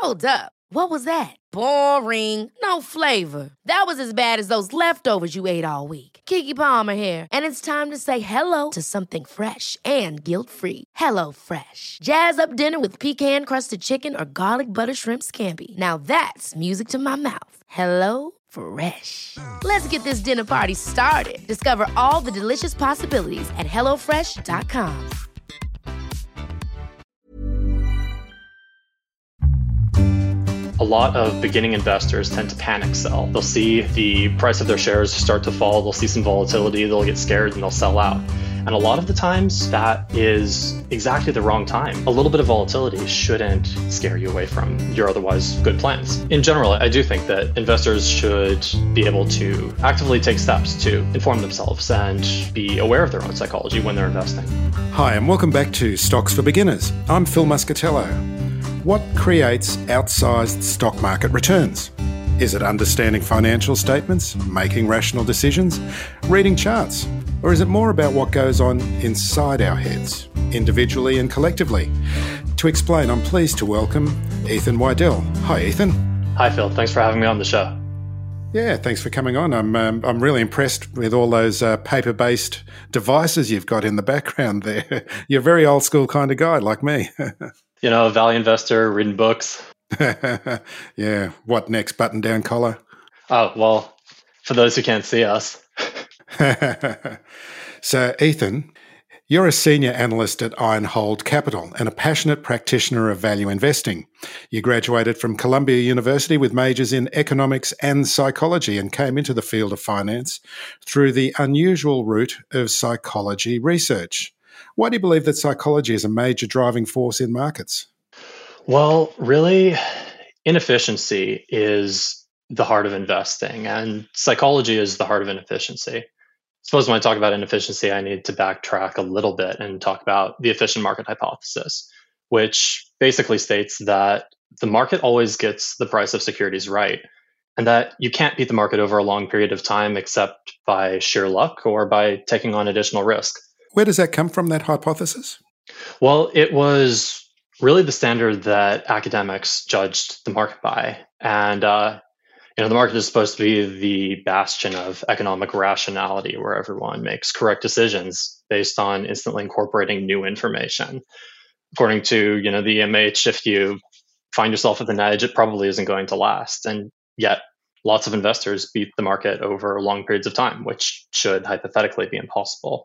Hold up. What was that? Boring. No flavor. That was as bad as those leftovers you ate all week. Keke Palmer here, and it's time to say hello to something fresh and guilt-free. Hello Fresh. Jazz up dinner with pecan-crusted chicken or garlic butter shrimp scampi. Now that's music to my mouth. Hello Fresh. Let's get this dinner party started. Discover all the delicious possibilities at hellofresh.com. A lot of beginning investors tend to panic sell. They'll see the price of their shares start to fall, they'll see some volatility, they'll get scared, and they'll sell out. And a lot of the times, that is exactly the wrong time. A little bit of volatility shouldn't scare you away from your otherwise good plans. In general, I do think that investors should be able to actively take steps to inform themselves and be aware of their own psychology when they're investing. Hi, and welcome back to Stocks for Beginners. I'm Phil Muscatello. What creates outsized stock market returns? Is it understanding financial statements, making rational decisions, reading charts? Or is it more about what goes on inside our heads, individually and collectively? To explain, I'm pleased to welcome Ethan Weidel. Hi, Ethan. Hi, Phil. Thanks for having me on the show. Yeah, thanks for coming on. I'm really impressed with all those paper-based devices you've got in the background there. You're a very old school kind of guy like me. You know, a value investor, reading books. Yeah. What next? Button down collar? Oh, well, for those who can't see us. So, Ethan, you're a senior analyst at Ironhold Capital and a passionate practitioner of value investing. You graduated from Columbia University with majors in economics and psychology and came into the field of finance through the unusual route of psychology research. Why do you believe that psychology is a major driving force in markets? Well, really, inefficiency is the heart of investing, and psychology is the heart of inefficiency. I suppose when I talk about inefficiency, I need to backtrack a little bit and talk about the efficient market hypothesis, which basically states that the market always gets the price of securities right, and that you can't beat the market over a long period of time except by sheer luck or by taking on additional risk. Where does that come from, that hypothesis? Well, it was really the standard that academics judged the market by. And, the market is supposed to be the bastion of economic rationality where everyone makes correct decisions based on instantly incorporating new information. According to, the EMH, if you find yourself at an edge, it probably isn't going to last. And yet, lots of investors beat the market over long periods of time, which should hypothetically be impossible.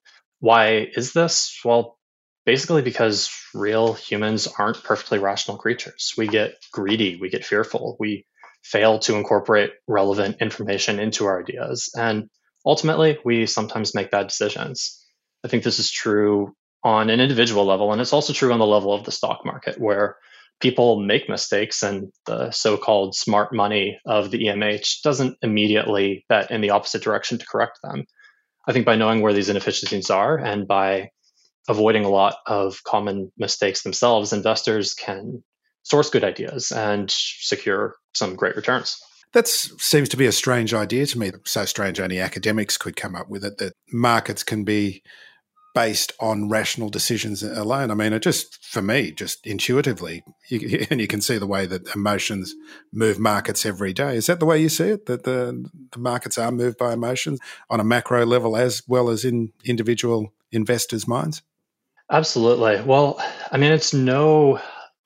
Why is this? Well, basically because real humans aren't perfectly rational creatures. We get greedy, we get fearful, we fail to incorporate relevant information into our ideas, and ultimately, we sometimes make bad decisions. I think this is true on an individual level, and it's also true on the level of the stock market, where people make mistakes and the so-called smart money of the EMH doesn't immediately bet in the opposite direction to correct them. I think by knowing where these inefficiencies are and by avoiding a lot of common mistakes themselves, investors can source good ideas and secure some great returns. That seems to be a strange idea to me. So strange only academics could come up with it, that markets can be based on rational decisions alone. I mean, it just, for me, just intuitively, and you can see the way that emotions move markets every day. Is that the way you see it, that the markets are moved by emotions on a macro level as well as in individual investors' minds? Absolutely. Well, I mean, it's no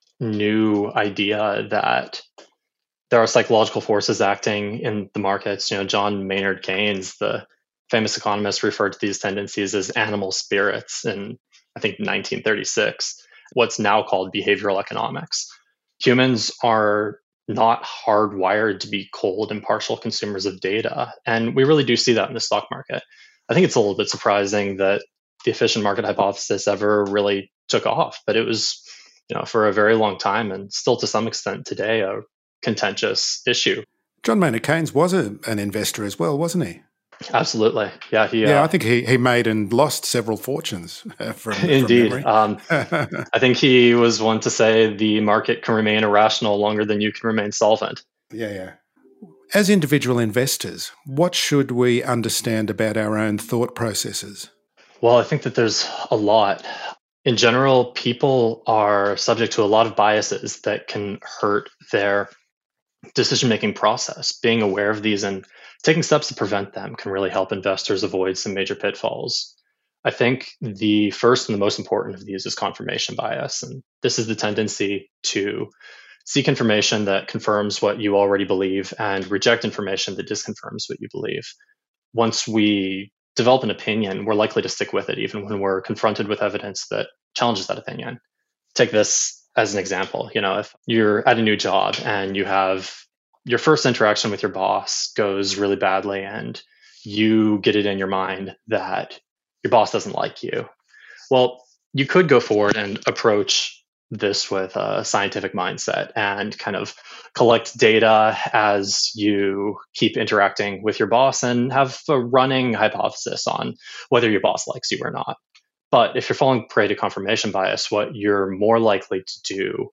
new idea that there are psychological forces acting in the markets. John Maynard Keynes, the famous economist, referred to these tendencies as animal spirits in, I think, 1936, what's now called behavioral economics. Humans are not hardwired to be cold, impartial consumers of data. And we really do see that in the stock market. I think it's a little bit surprising that the efficient market hypothesis ever really took off, but it was, for a very long time and still to some extent today, a contentious issue. John Maynard Keynes was an investor as well, wasn't he? Absolutely. Yeah. I think he made and lost several fortunes from Indeed. memory. I think he was one to say the market can remain irrational longer than you can remain solvent. Yeah. As individual investors, what should we understand about our own thought processes? Well, I think that there's a lot. In general, people are subject to a lot of biases that can hurt their decision-making process. Being aware of these and taking steps to prevent them can really help investors avoid some major pitfalls. I think the first and the most important of these is confirmation bias. And this is the tendency to seek information that confirms what you already believe and reject information that disconfirms what you believe. Once we develop an opinion, we're likely to stick with it, even when we're confronted with evidence that challenges that opinion. Take this as an example. If you're at a new job and you have your first interaction with your boss goes really badly and you get it in your mind that your boss doesn't like you, well, you could go forward and approach this with a scientific mindset and kind of collect data as you keep interacting with your boss and have a running hypothesis on whether your boss likes you or not. But if you're falling prey to confirmation bias, what you're more likely to do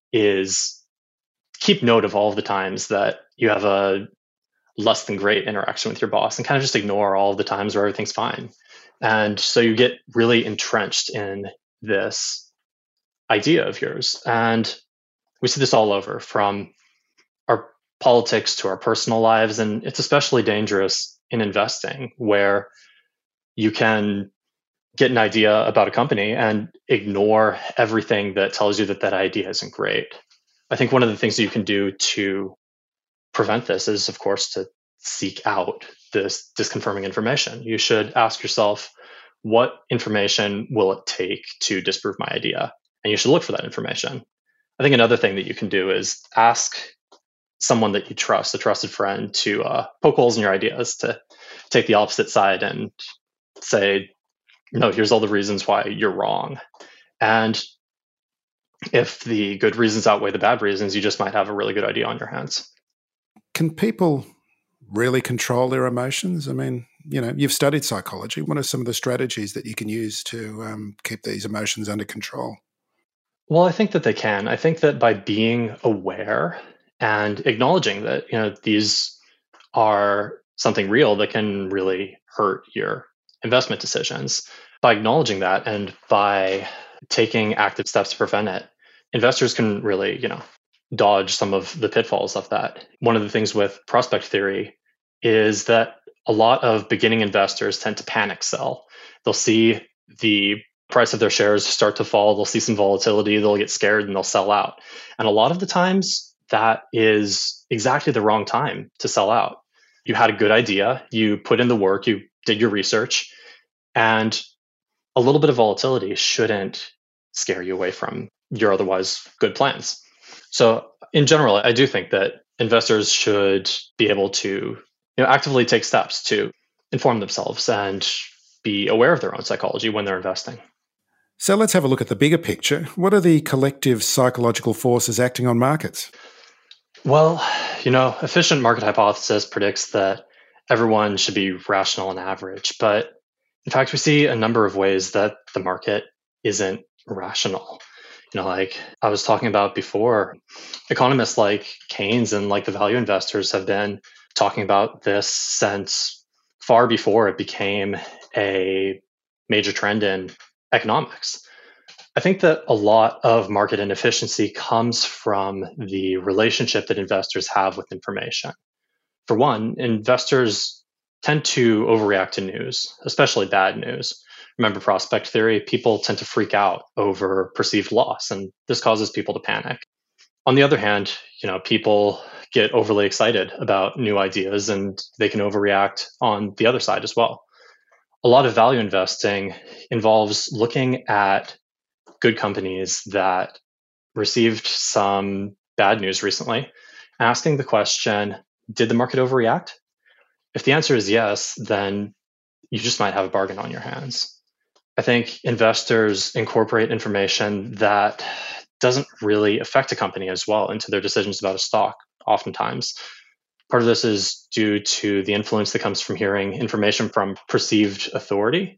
is keep note of all of the times that you have a less than great interaction with your boss and kind of just ignore all of the times where everything's fine. And so you get really entrenched in this idea of yours. And we see this all over, from our politics to our personal lives. And it's especially dangerous in investing, where you can get an idea about a company and ignore everything that tells you that that idea isn't great. I think one of the things that you can do to prevent this is, of course, to seek out this disconfirming information. You should ask yourself, what information will it take to disprove my idea? And you should look for that information. I think another thing that you can do is ask someone that you trust, a trusted friend, to poke holes in your ideas, to take the opposite side and say, no, here's all the reasons why you're wrong. And if the good reasons outweigh the bad reasons, you just might have a really good idea on your hands. Can people really control their emotions? I mean, you've studied psychology. What are some of the strategies that you can use to keep these emotions under control? Well, I think that they can. I think that by being aware and acknowledging that, these are something real that can really hurt your investment decisions, by acknowledging that and by taking active steps to prevent it, investors can really, dodge some of the pitfalls of that. One of the things with prospect theory is that a lot of beginning investors tend to panic sell. They'll see the price of their shares start to fall, they'll see some volatility, they'll get scared and they'll sell out. And a lot of the times that is exactly the wrong time to sell out. You had a good idea, you put in the work, you did your research, and a little bit of volatility shouldn't scare you away from your otherwise good plans. So in general, I do think that investors should be able to actively take steps to inform themselves and be aware of their own psychology when they're investing. So let's have a look at the bigger picture. What are the collective psychological forces acting on markets? Well, efficient market hypothesis predicts that everyone should be rational and average. But in fact, we see a number of ways that the market isn't rational. Like I was talking about before, economists like Keynes and like the value investors have been talking about this since far before it became a major trend in economics. I think that a lot of market inefficiency comes from the relationship that investors have with information. For one, investors tend to overreact to news, especially bad news. Remember prospect theory, people tend to freak out over perceived loss, and this causes people to panic. On the other hand, people get overly excited about new ideas and they can overreact on the other side as well. A lot of value investing involves looking at good companies that received some bad news recently, asking the question, did the market overreact? If the answer is yes, then you just might have a bargain on your hands. I think investors incorporate information that doesn't really affect a company as well into their decisions about a stock, oftentimes. Part of this is due to the influence that comes from hearing information from perceived authority.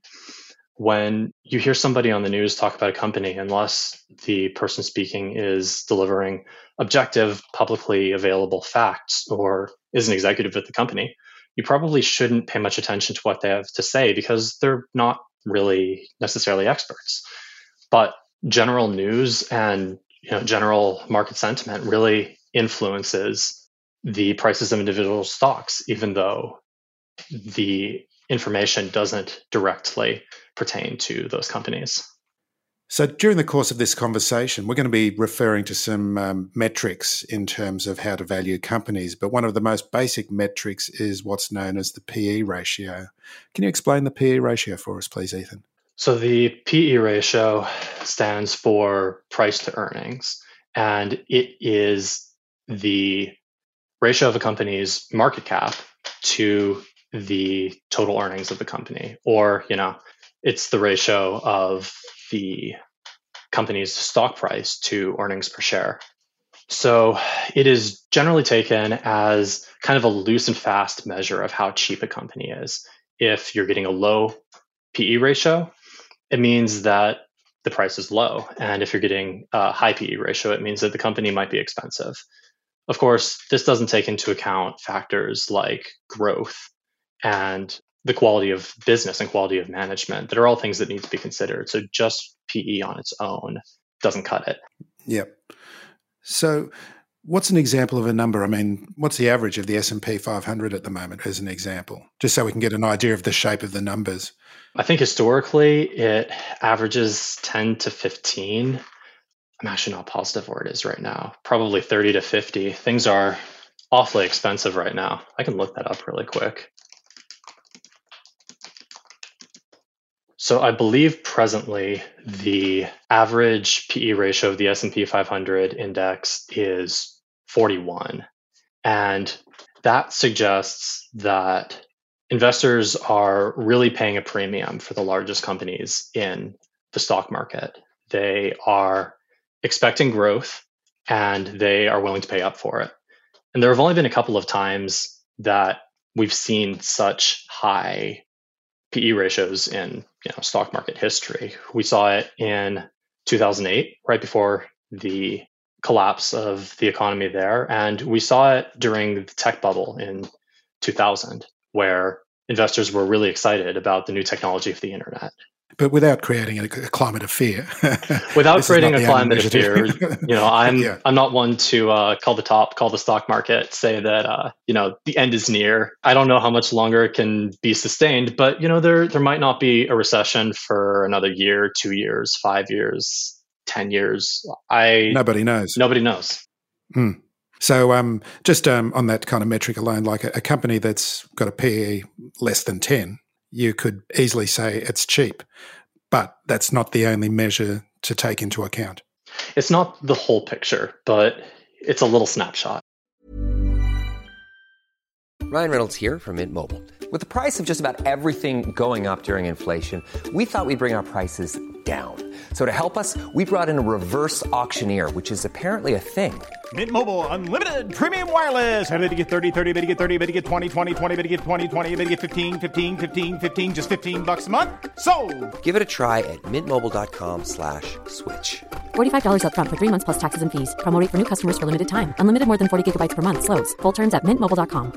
When you hear somebody on the news talk about a company, unless the person speaking is delivering objective, publicly available facts or is an executive at the company, you probably shouldn't pay much attention to what they have to say because they're not really necessarily experts. But general news and general market sentiment really influences the prices of individual stocks, even though the information doesn't directly pertain to those companies. So during the course of this conversation, we're going to be referring to some metrics in terms of how to value companies. But one of the most basic metrics is what's known as the PE ratio. Can you explain the PE ratio for us, please, Ethan? So the PE ratio stands for price to earnings, and it is the ratio of a company's market cap to the total earnings of the company, or it's the ratio of the company's stock price to earnings per share. So it is generally taken as kind of a loose and fast measure of how cheap a company is. If you're getting a low PE ratio, it means that the price is low. And if you're getting a high PE ratio, it means that the company might be expensive. Of course, this doesn't take into account factors like growth and the quality of business and quality of management that are all things that need to be considered. So just PE on its own doesn't cut it. Yep. So what's an example of a number? I mean, what's the average of the S&P 500 at the moment as an example? Just so we can get an idea of the shape of the numbers. I think historically it averages 10 to 15. I'm actually not positive where it is right now. Probably 30 to 50. Things are awfully expensive right now. I can look that up really quick. So I believe presently the average PE ratio of the S&P 500 index is 41. And that suggests that investors are really paying a premium for the largest companies in the stock market. They are expecting growth and they are willing to pay up for it. And there have only been a couple of times that we've seen such high PE ratios in stock market history. We saw it in 2008, right before the collapse of the economy there. And we saw it during the tech bubble in 2000, where investors were really excited about the new technology of the internet. But without creating a climate of fear. Without creating a climate of fear, I'm not one to call the stock market, say that the end is near. I don't know how much longer it can be sustained, but there might not be a recession for another year, 2 years, 5 years, 10 years. Nobody knows. Nobody knows. So just on that kind of metric alone, like a company that's got a PE less than 10, you could easily say it's cheap, but that's not the only measure to take into account. It's not the whole picture, but it's a little snapshot. Ryan Reynolds here from Mint Mobile. With the price of just about everything going up during inflation, we thought we'd bring our prices down. So to help us, we brought in a reverse auctioneer, which is apparently a thing. Mint Mobile Unlimited Premium Wireless. How to get 30, 30, bit to get 30, bit to get 20, 20, 20, bit to get 20, 20, bit to get 15, 15, 15, 15, just $15 a month? Sold! Give it a try at mintmobile.com/switch. $45 up front for 3 months plus taxes and fees. Promo rate for new customers for limited time. Unlimited more than 40 gigabytes per month. Slows full terms at mintmobile.com.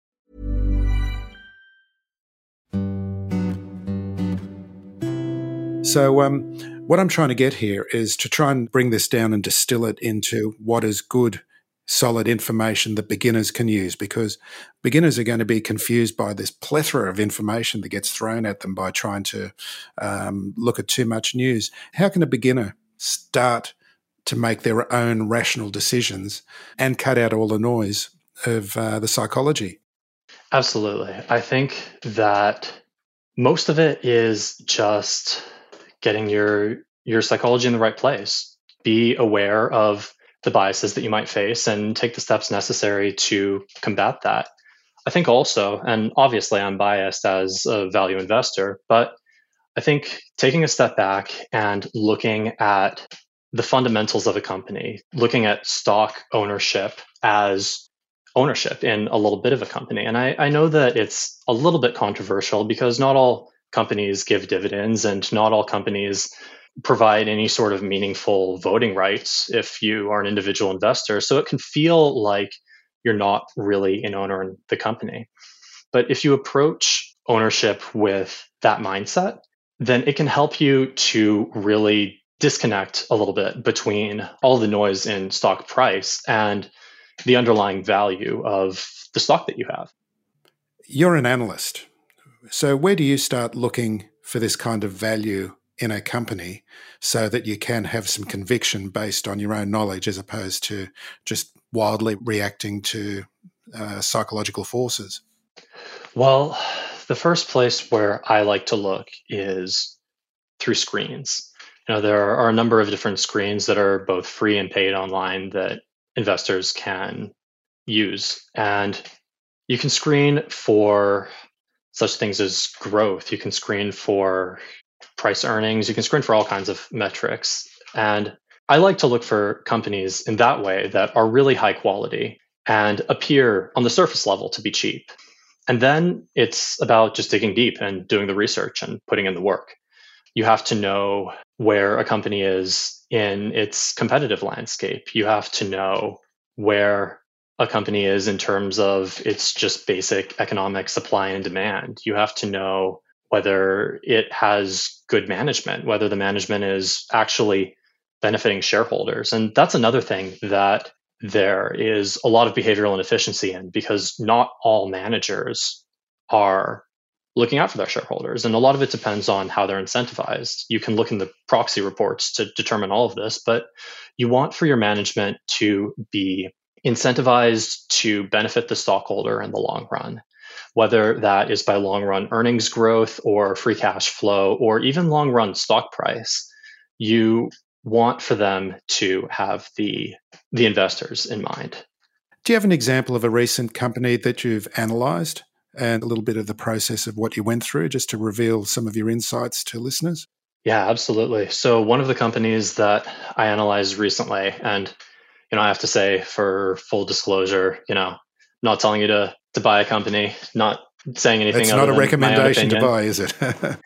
So what I'm trying to get here is to try and bring this down and distill it into what is good, solid information that beginners can use, because beginners are going to be confused by this plethora of information that gets thrown at them by trying to look at too much news. How can a beginner start to make their own rational decisions and cut out all the noise of the psychology? Absolutely. I think that most of it is just getting your psychology in the right place. Be aware of the biases that you might face and take the steps necessary to combat that. I think also, and obviously I'm biased as a value investor, but I think taking a step back and looking at the fundamentals of a company, looking at stock ownership as ownership in a little bit of a company. And I know that it's a little bit controversial because not all companies give dividends and not all companies provide any sort of meaningful voting rights if you are an individual investor. So it can feel like you're not really an owner in the company. But if you approach ownership with that mindset, then it can help you to really disconnect a little bit between all the noise in stock price and the underlying value of the stock that you have. You're an analyst. So where do you start looking for this kind of value in a company so that you can have some conviction based on your own knowledge as opposed to just wildly reacting to psychological forces? Well, the first place where I like to look is through screens. There are a number of different screens that are both free and paid online that investors can use. And you can screen for such things as growth. You can screen for price earnings. You can screen for all kinds of metrics. And I like to look for companies in that way that are really high quality and appear on the surface level to be cheap. And then it's about just digging deep and doing the research and putting in the work. You have to know where a company is in its competitive landscape. You have to know where a company is in terms of its just basic economic supply and demand. You have to know whether it has good management, whether the management is actually benefiting shareholders. And that's another thing that there is a lot of behavioral inefficiency in, because not all managers are looking out for their shareholders. And a lot of it depends on how they're incentivized. You can look in the proxy reports to determine all of this, but you want for your management to be incentivized to benefit the stockholder in the long run, whether that is by long run earnings growth or free cash flow or even long run stock price. You want for them to have the investors in mind. Do you have an example of a recent company that you've analysed and a little bit of the process of what you went through, just to reveal some of your insights to listeners? Yeah, absolutely. So one of the companies that I analyzed recently, and I have to say, for full disclosure, not telling you to buy a company, not saying anything. It's other not a than recommendation to buy, is it?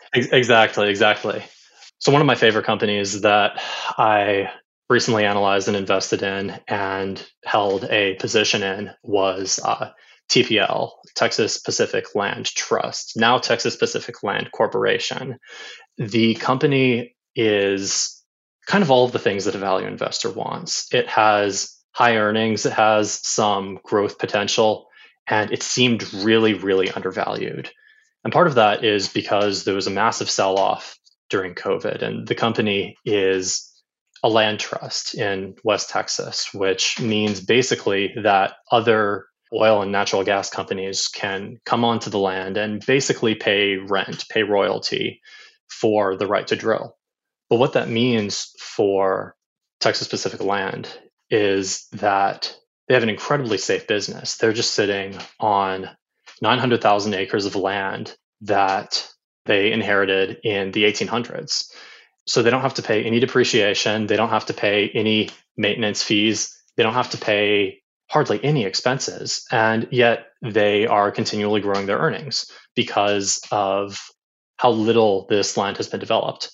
Exactly. So one of my favorite companies that I recently analyzed and invested in and held a position in was TPL, Texas Pacific Land Trust, now Texas Pacific Land Corporation. The company is kind of all of the things that a value investor wants. It has high earnings, it has some growth potential, and it seemed really, really undervalued. And part of that is because there was a massive sell-off during COVID, and the company is a land trust in West Texas, which means basically that other oil and natural gas companies can come onto the land and basically pay rent, pay royalty for the right to drill. But what that means for Texas Pacific Land is that they have an incredibly safe business. They're just sitting on 900,000 acres of land that they inherited in the 1800s. So they don't have to pay any depreciation. They don't have to pay any maintenance fees. They don't have to pay hardly any expenses. And yet they are continually growing their earnings because of how little this land has been developed.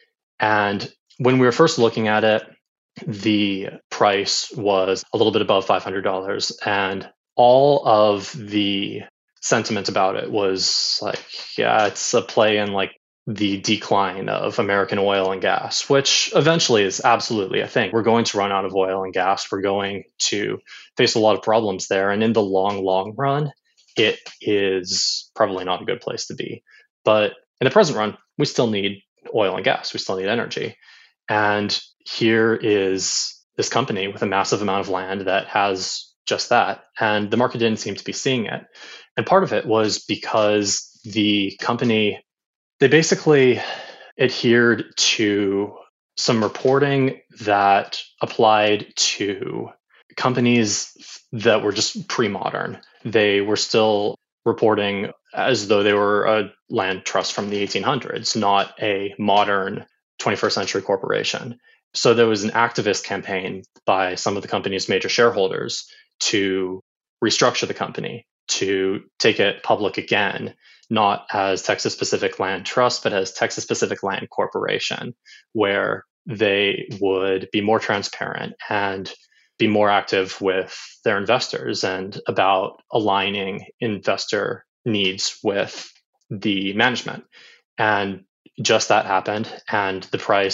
And when we were first looking at it, the price was a little bit above $500. And all of the sentiment about it was like, yeah, it's a play in like the decline of American oil and gas, which eventually is absolutely a thing. We're going to run out of oil and gas. We're going to face a lot of problems there. And in the long run, it is probably not a good place to be. But in the present run, we still need oil and gas. We still need energy. And here is this company with a massive amount of land that has just that. And the market didn't seem to be seeing it. And part of it was because the company, they basically adhered to some reporting that applied to companies that were just pre-modern. They were still reporting as though they were a land trust from the 1800s, not a modern 21st century corporation. So there was an activist campaign by some of the company's major shareholders to restructure the company, to take it public again, not as Texas Pacific Land Trust, but as Texas Pacific Land Corporation, where they would be more transparent and be more active with their investors and about aligning investor needs with the management. And just that happened, and the price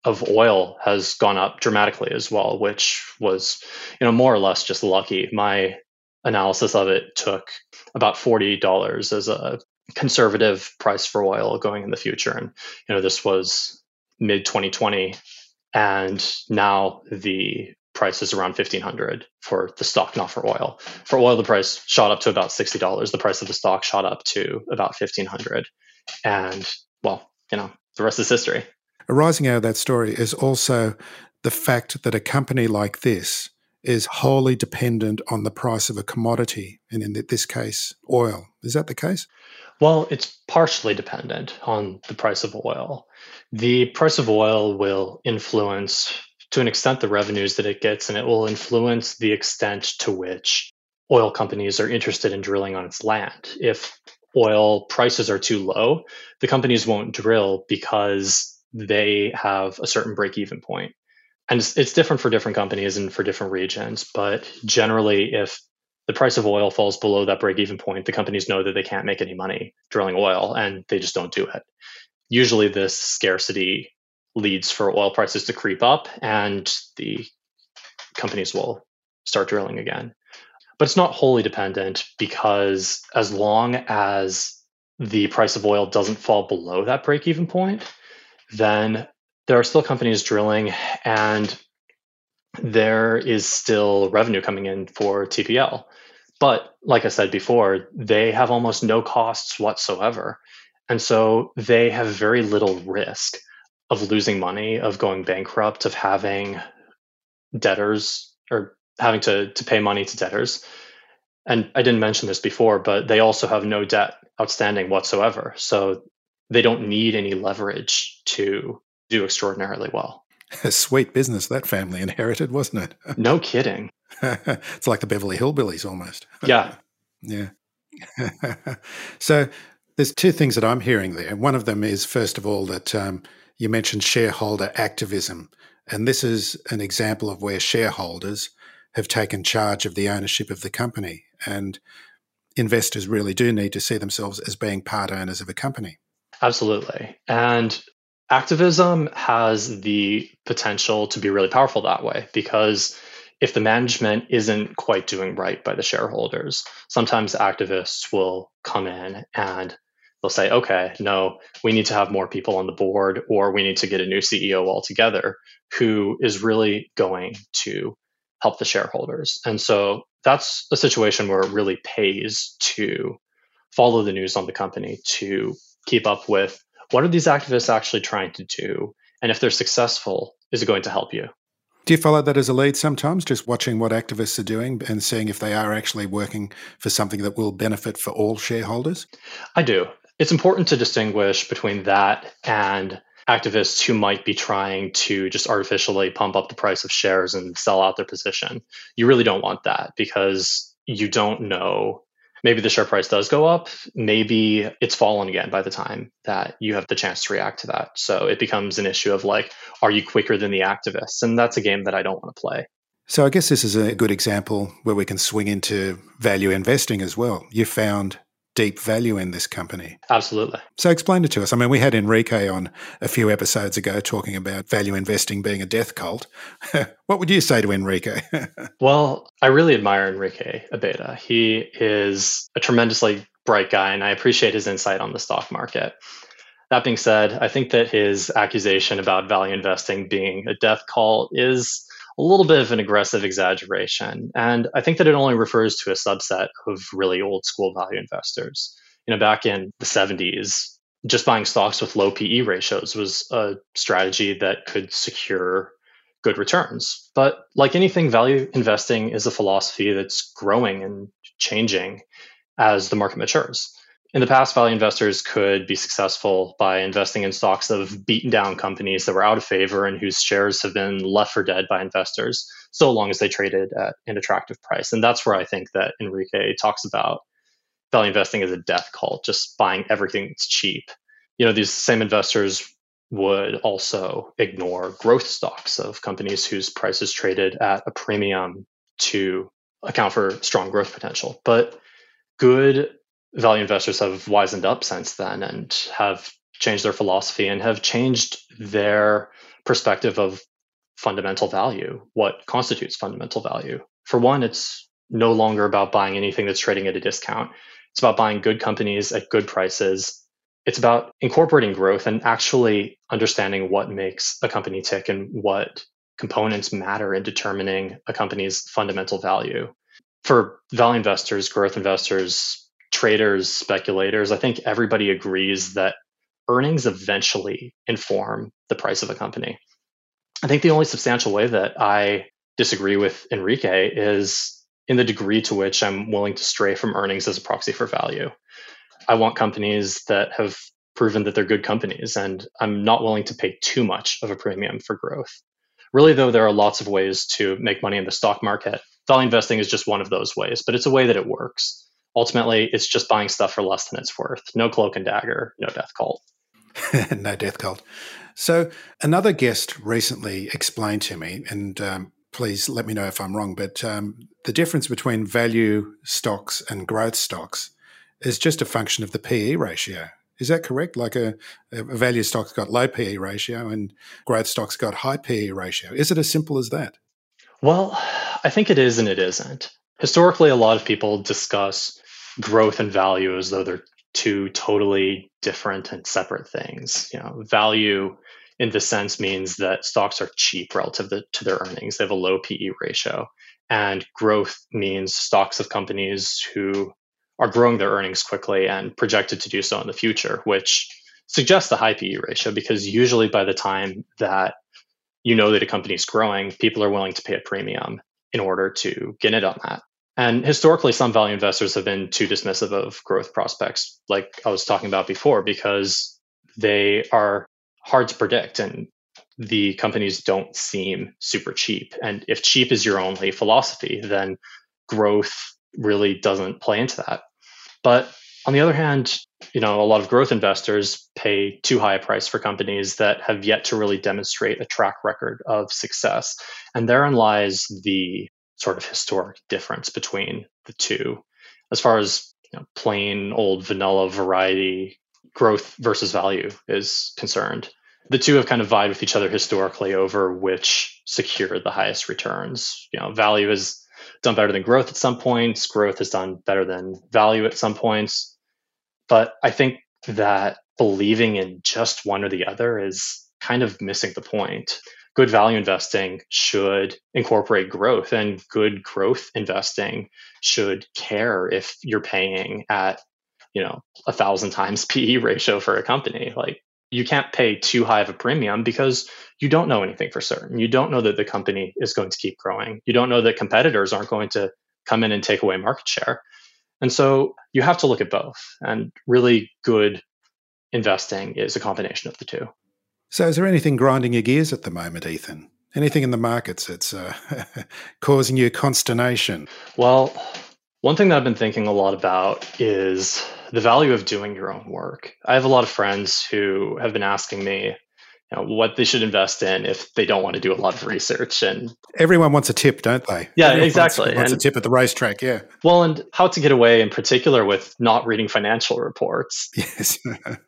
of oil has gone up dramatically as well, which was, more or less just lucky. My analysis of it took about $40 as a conservative price for oil going in the future. And, this was mid 2020. And now the price is around $1,500 for the stock, not for oil. For oil, the price shot up to about $60. The price of the stock shot up to about $1,500. And, well, the rest is history. Arising out of that story is also the fact that a company like this is wholly dependent on the price of a commodity, and in this case, oil. Is that the case? Well, it's partially dependent on the price of oil. The price of oil will influence, to an extent, the revenues that it gets, and it will influence the extent to which oil companies are interested in drilling on its land. If oil prices are too low, the companies won't drill because they have a certain break-even point. And it's different for different companies and for different regions, but generally, if the price of oil falls below that break-even point, the companies know that they can't make any money drilling oil, and they just don't do it. Usually this scarcity leads for oil prices to creep up, and the companies will start drilling again. But it's not wholly dependent, because as long as the price of oil doesn't fall below that break-even point, then there are still companies drilling, and there is still revenue coming in for TPL. But like I said before, they have almost no costs whatsoever. And so they have very little risk of losing money, of going bankrupt, of having debtors or having to pay money to debtors. And I didn't mention this before, but they also have no debt outstanding whatsoever. So they don't need any leverage to do extraordinarily well. A sweet business that family inherited, wasn't it? No kidding. It's like the Beverly Hillbillies almost. Yeah. Yeah. So there's two things that I'm hearing there. One of them is, first of all, that you mentioned shareholder activism. And this is an example of where shareholders have taken charge of the ownership of the company. And investors really do need to see themselves as being part owners of a company. Absolutely. And activism has the potential to be really powerful that way, because if the management isn't quite doing right by the shareholders, sometimes activists will come in and they'll say, okay, no, we need to have more people on the board, or we need to get a new CEO altogether who is really going to help the shareholders. And so that's a situation where it really pays to follow the news on the company, to keep up with what are these activists actually trying to do? And if they're successful, is it going to help you? Do you follow that as a lead sometimes, just watching what activists are doing and seeing if they are actually working for something that will benefit for all shareholders? I do. It's important to distinguish between that and activists who might be trying to just artificially pump up the price of shares and sell out their position. You really don't want that, because you don't know. Maybe the share price does go up. Maybe it's fallen again by the time that you have the chance to react to that. So it becomes an issue of like, are you quicker than the activists? And that's a game that I don't want to play. So I guess this is a good example where we can swing into value investing as well. You found deep value in this company. Absolutely. So explain it to us. I mean, we had Enrique on a few episodes ago talking about value investing being a death cult. What would you say to Enrique? Well, I really admire Enrique Abeyta. He is a tremendously bright guy, and I appreciate his insight on the stock market. That being said, I think that his accusation about value investing being a death cult is a little bit of an aggressive exaggeration. And I think that it only refers to a subset of really old school value investors. Back in the 70s, just buying stocks with low PE ratios was a strategy that could secure good returns. But like anything, value investing is a philosophy that's growing and changing as the market matures. In the past, value investors could be successful by investing in stocks of beaten down companies that were out of favor and whose shares have been left for dead by investors, so long as they traded at an attractive price. And that's where I think that Enrique talks about value investing as a death cult, just buying everything that's cheap. These same investors would also ignore growth stocks of companies whose prices traded at a premium to account for strong growth potential. But good value investors have wisened up since then and have changed their philosophy and have changed their perspective of fundamental value, what constitutes fundamental value. For one, it's no longer about buying anything that's trading at a discount. It's about buying good companies at good prices. It's about incorporating growth and actually understanding what makes a company tick and what components matter in determining a company's fundamental value. For value investors, growth investors, traders, speculators, I think everybody agrees that earnings eventually inform the price of a company. I think the only substantial way that I disagree with Enrique is in the degree to which I'm willing to stray from earnings as a proxy for value. I want companies that have proven that they're good companies, and I'm not willing to pay too much of a premium for growth. Really, though, there are lots of ways to make money in the stock market. Value investing is just one of those ways, but it's a way that it works. Ultimately, it's just buying stuff for less than it's worth. No cloak and dagger, no death cult. No death cult. So another guest recently explained to me, and please let me know if I'm wrong, but the difference between value stocks and growth stocks is just a function of the PE ratio. Is that correct? Like a value stock's got low PE ratio and growth stock's got high PE ratio. Is it as simple as that? Well, I think it is and it isn't. Historically, a lot of people discuss growth and value as though they're two totally different and separate things. Value in this sense means that stocks are cheap relative to their earnings. They have a low PE ratio. And growth means stocks of companies who are growing their earnings quickly and projected to do so in the future, which suggests a high PE ratio, because usually by the time that you know that a company is growing, people are willing to pay a premium in order to get in on that. And historically, some value investors have been too dismissive of growth prospects, like I was talking about before, because they are hard to predict and the companies don't seem super cheap. And if cheap is your only philosophy, then growth really doesn't play into that. But on the other hand, a lot of growth investors pay too high a price for companies that have yet to really demonstrate a track record of success. And therein lies the sort of historic difference between the two. As far as plain old vanilla variety growth versus value is concerned, the two have kind of vied with each other historically over which secured the highest returns. Value has done better than growth at some points. Growth has done better than value at some points. But I think that believing in just one or the other is kind of missing the point. Good value investing should incorporate growth, and good growth investing should care if you're paying at 1,000 times PE ratio for a company. Like, you can't pay too high of a premium because you don't know anything for certain. You don't know that the company is going to keep growing. You don't know that competitors aren't going to come in and take away market share. And so you have to look at both. And really good investing is a combination of the two. So is there anything grinding your gears at the moment, Ethan? Anything in the markets that's causing you consternation? Well, one thing that I've been thinking a lot about is the value of doing your own work. I have a lot of friends who have been asking me what they should invest in if they don't want to do a lot of research. And everyone wants a tip, don't they? Yeah, everyone exactly. Wants a tip at the racetrack, yeah. Well, and how to get away in particular with not reading financial reports. Yes.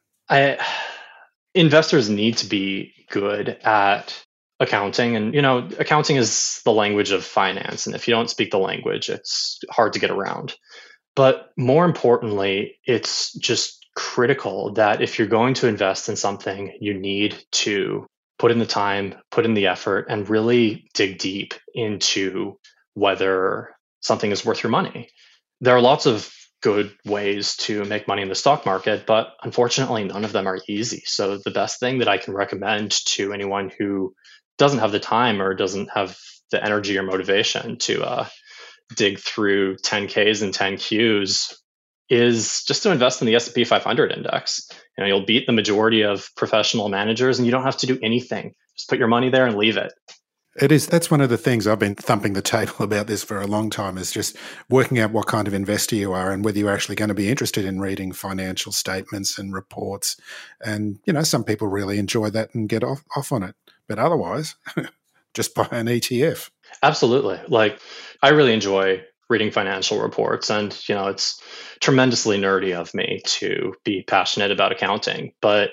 Investors need to be good at accounting. And, accounting is the language of finance. And if you don't speak the language, it's hard to get around. But more importantly, it's just critical that if you're going to invest in something, you need to put in the time, put in the effort, and really dig deep into whether something is worth your money. There are lots of good ways to make money in the stock market, but unfortunately, none of them are easy. So the best thing that I can recommend to anyone who doesn't have the time or doesn't have the energy or motivation to dig through 10Ks and 10Qs is just to invest in the S&P 500 index. You'll beat the majority of professional managers and you don't have to do anything. Just put your money there and leave it. It is. That's one of the things I've been thumping the table about this for a long time, is just working out what kind of investor you are and whether you're actually going to be interested in reading financial statements and reports. And, some people really enjoy that and get off on it. But otherwise, just buy an ETF. Absolutely. Like, I really enjoy reading financial reports, and it's tremendously nerdy of me to be passionate about accounting. But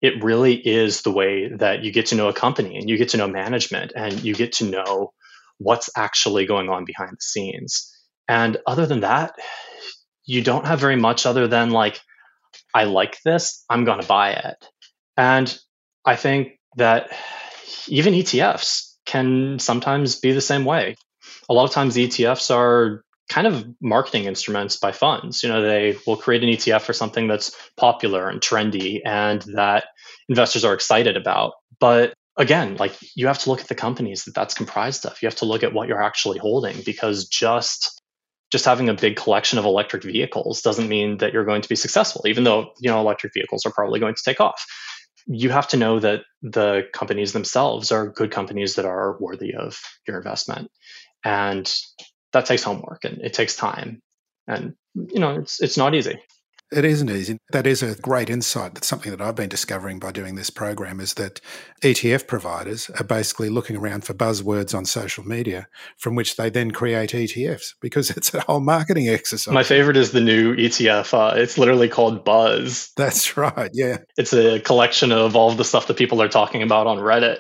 it really is the way that you get to know a company and you get to know management and you get to know what's actually going on behind the scenes. And other than that, you don't have very much other than like, I like this, I'm going to buy it. And I think that even ETFs can sometimes be the same way. A lot of times ETFs are kind of marketing instruments by funds. They will create an ETF for something that's popular and trendy and that investors are excited about. But again, like, you have to look at the companies that's comprised of. You have to look at what you're actually holding, because just having a big collection of electric vehicles doesn't mean that you're going to be successful, even though, electric vehicles are probably going to take off. You have to know that the companies themselves are good companies that are worthy of your investment. And that takes homework and it takes time. And, it's not easy. It isn't easy. That is a great insight. That's something that I've been discovering by doing this program, is that ETF providers are basically looking around for buzzwords on social media from which they then create ETFs, because it's a whole marketing exercise. My favorite is the new ETF. It's literally called Buzz. That's right, yeah. It's a collection of all of the stuff that people are talking about on Reddit.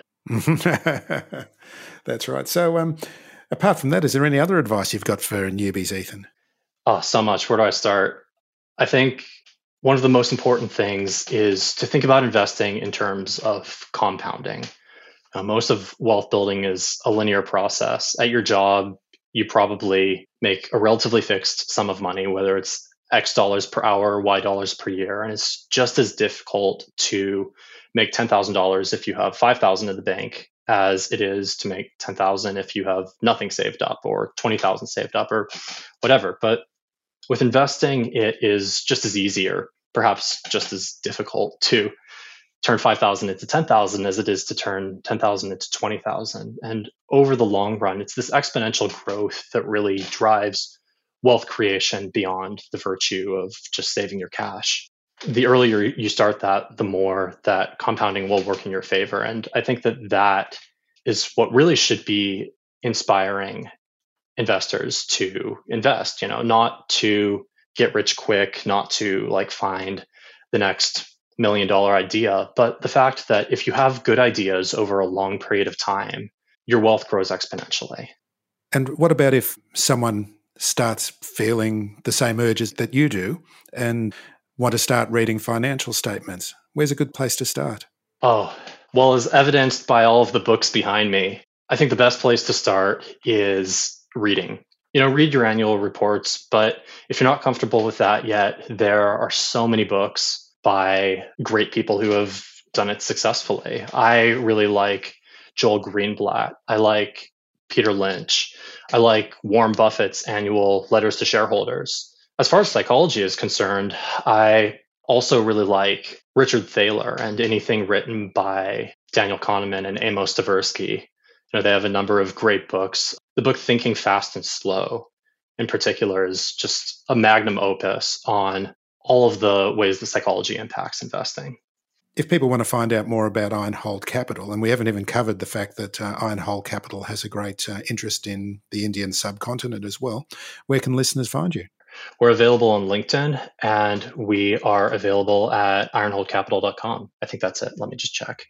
That's right. So apart from that, is there any other advice you've got for newbies, Ethan? Oh, so much. Where do I start? I think one of the most important things is to think about investing in terms of compounding. Most of wealth building is a linear process. At your job, you probably make a relatively fixed sum of money, whether it's X dollars per hour, Y dollars per year. And it's just as difficult to make $10,000 if you have $5,000 in the bank as it is to make $10,000 if you have nothing saved up, or $20,000 saved up, or whatever. But with investing, it is just as easier, perhaps just as difficult, to turn 5,000 into 10,000 as it is to turn 10,000 into 20,000. And over the long run, it's this exponential growth that really drives wealth creation beyond the virtue of just saving your cash. The earlier you start that, the more that compounding will work in your favor. And I think that is what really should be inspiring investors to invest, not to get rich quick, not to find the next $1 million idea, but the fact that if you have good ideas over a long period of time, your wealth grows exponentially. And what about if someone starts feeling the same urges that you do and want to start reading financial statements? Where's a good place to start? Oh, well, as evidenced by all of the books behind me, I think the best place to start is reading. Read your annual reports, but if you're not comfortable with that yet, there are so many books by great people who have done it successfully. I really like Joel Greenblatt. I like Peter Lynch. I like Warren Buffett's annual letters to shareholders. As far as psychology is concerned, I also really like Richard Thaler and anything written by Daniel Kahneman and Amos Tversky. They have a number of great books. The book Thinking Fast and Slow, in particular, is just a magnum opus on all of the ways that psychology impacts investing. If people want to find out more about Ironhold Capital, and we haven't even covered the fact that Ironhold Capital has a great interest in the Indian subcontinent as well, where can listeners find you? We're available on LinkedIn, and we are available at ironholdcapital.com. I think that's it. Let me just check.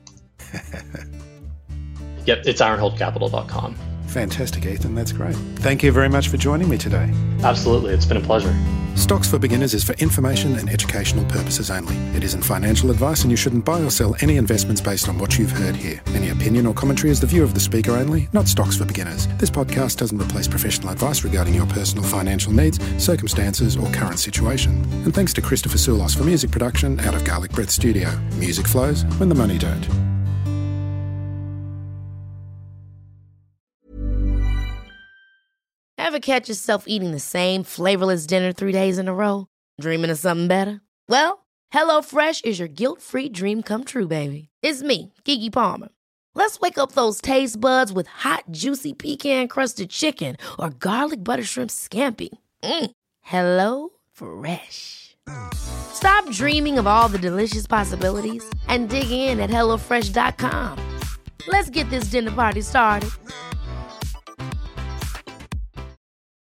Yep, it's ironholdcapital.com. Fantastic, Ethan. That's great. Thank you very much for joining me today. Absolutely. It's been a pleasure. Stocks for Beginners is for information and educational purposes only. It isn't financial advice, and you shouldn't buy or sell any investments based on what you've heard here. Any opinion or commentary is the view of the speaker only, not Stocks for Beginners. This podcast doesn't replace professional advice regarding your personal financial needs, circumstances, or current situation. And thanks to Christopher Soulos for music production out of Garlic Breath Studio. Music flows when the money don't. Ever catch yourself eating the same flavorless dinner 3 days in a row? Dreaming of something better? Well, HelloFresh is your guilt-free dream come true, baby. It's me, Keke Palmer. Let's wake up those taste buds with hot, juicy pecan-crusted chicken or garlic butter shrimp scampi. Hello Fresh. Stop dreaming of all the delicious possibilities and dig in at HelloFresh.com. Let's get this dinner party started.